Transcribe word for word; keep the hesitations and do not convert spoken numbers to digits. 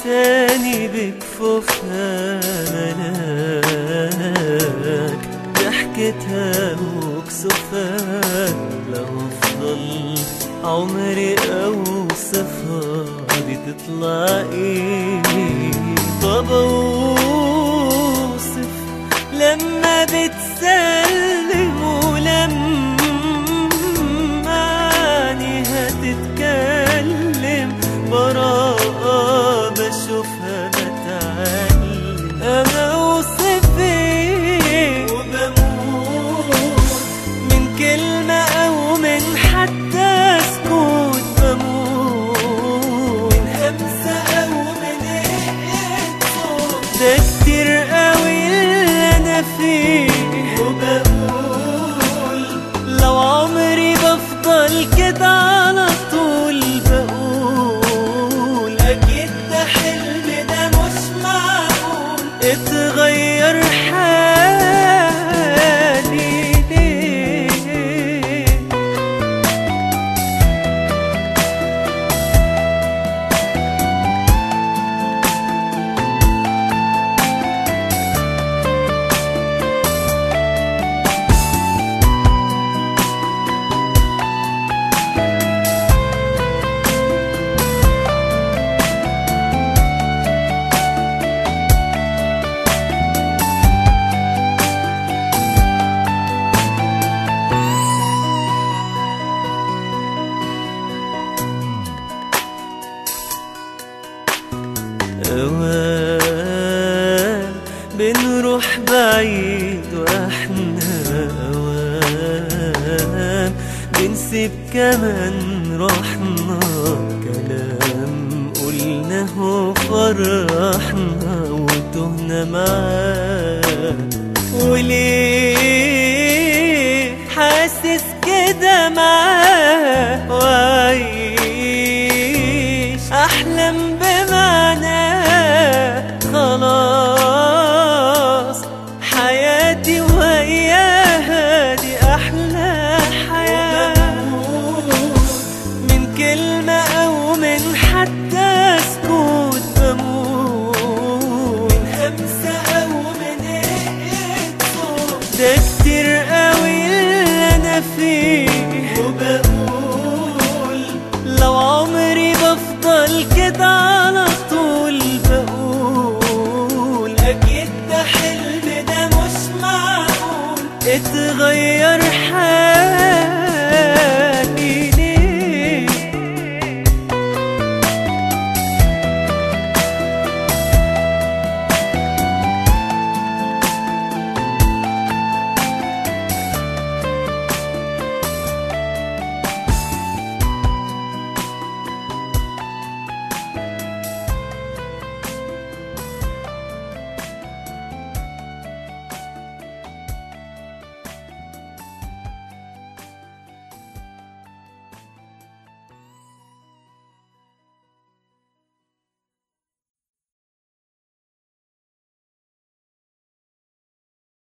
تاني بكفوفها ملاك، ضحكتها وكسوفها لو افضل عمري اوصفها دي تطلع ايه؟ طب اوصف لما بتسلم ولما عينيها تتكلم، براءة بشوفها بتعلم. انا اوصف ايه وبموت من كلمة او من حتى سكوت، بموت من همسة او من رقة صوت، ده كتير قوي اللي انا فيه. وبقول لو عمري بفضل كده على طول، بقول اكيد ده حلم ده مش معقول، اتغير حالي ليه؟ أوام بنروح بعيد واحنا أوام بنسيب كمان روحنا، كلام قلناه فرحنا وتهنا معاه. وليه حاسس كده معاه وعيش أحلم بمعناه، خلاص حياتي وياها دي أحلى حياة. من كلمة أو من حتى سكوت، بموت من همسة أو من رقة صوت، ده كتير قوي اللي أنا فيه. وبقول لو عمري بفضل كده على طول، بقول أكيد ده حلم ده مش معقول، اتغير حالي